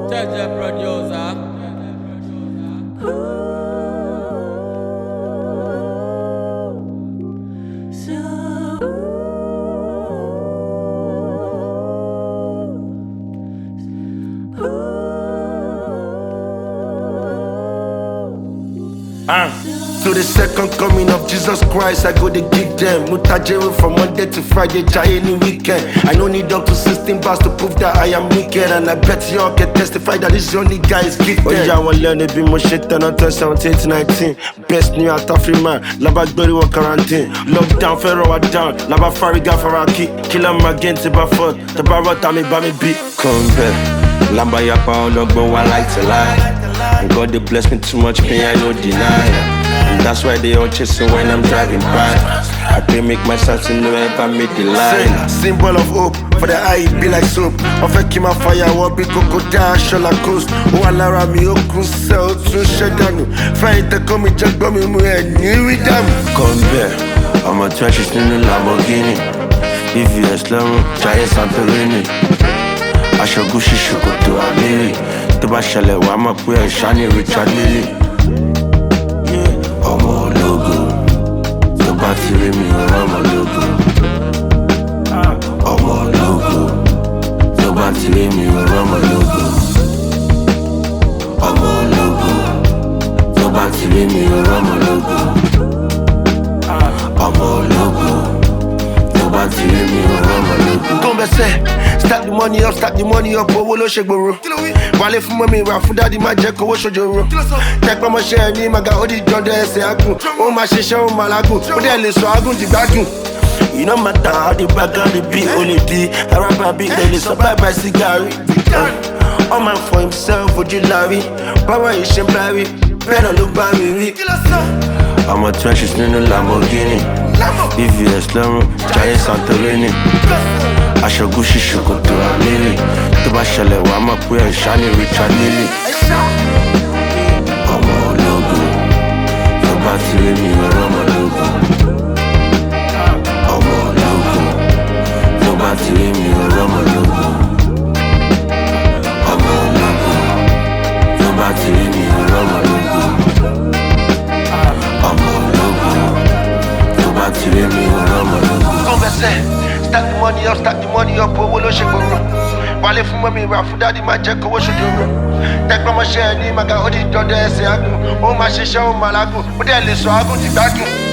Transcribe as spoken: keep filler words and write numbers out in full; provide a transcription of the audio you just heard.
Jaja producer. Uh. To the second coming of Jesus Christ, I go to give them Mutajeru from Monday to Friday, Jai any weekend. I don't need up to sixteen bars to prove that I am wicked. And I bet y'all can testify that this only guy is gifted. Oh yeah, I want learn to be more shit than until seventeen to nineteen. Best new out of free man, Laba Glory wa quarantine. Lockdown, Ferro down, Laba Fariga Faraki. Kill him again, Tiba Ford, Tiba Rotami Bami B. Come back, Lamba Yapa, Logbo, I like to lie. And God they bless me too much pain, I no deny. And that's why they all chasing when I'm driving by. I pray make my sense to know if I make the line. Symbol of hope, for the eye it be like soap. Of a kima fire, what be cocoa dash, shola coast. Oh, Alara mi okun sell to shedanu. Fight the comi jack bomb mu and new with them. Come back, I'm a trash in the Lamborghini. If you are slow, try Santorini. I shall go shiko to a lily. To Bashale, Wama Puya, Shani, Richard Lily. Ọmọ ológo, tó bá ti rí mi ọmọ ológo. Ọmọ ológo, tó bá ti rí mi ọmọ ológo. Ọmọ ológo, tó bá ti rí mi ọmọ ológo. Ọmọ ológo, tó bá ti rí mi ọmọ ológo. Converse, stack the money up, stack the money up, owó ló ṣe gbòòrò. Wálé fún mọ́mí ra fún dádì má jẹ́ kówó ṣojoro. Tẹ́pẹ́ mọ́ṣẹ́ ní màgà ó di jọ́ndọ̀ ẹsẹ̀ agùn. Ó máa ṣiṣẹ́ ó máa lágùn, ó dẹ̀ lè sọ agùn dìgbàgùn. You no matter how the background the beat only be. Araba beat they dey survive by cigari. Uh, all man for himself, Ojulari. Power is Shembari, better look by me rí. I'm a trenches nínú Lamborghini. If you are slow, try Santorini. Aṣọ Gucci ṣòkòtò àmìlì. Tó bá ṣẹlẹ̀ wà á mọ̀ pé ẹ̀ ṣá ní Richard Lily. Ọmọ ológo, tó bá ti rí mi ọ̀rọ̀ ọmọ ológo. Ọmọ ológo, tó bá ti rí mi ọ̀rọ̀ ọmọ ológo. Ọmọ ológo, tó bá ti rí mi ọ̀rọ̀ ọmọ ológo. Ọmọ ológo, tó bá ti rí mi ọ̀rọ̀ ọmọ ológo. Converse. Stack the money up, stack the money up, owó ló ṣe gbòòrò. Wálé fún mọ́mí ra fún dádì má jẹ́ kówó ṣojoro. Tẹ́pẹ́ mọ́ṣẹ́ ní màgà ó di jọ́ndọ̀ ẹsẹ̀ agùn. Ó máa ṣiṣẹ́ ó máa lágùn, ó dẹ̀ lè sọ agùn dìgbàgùn.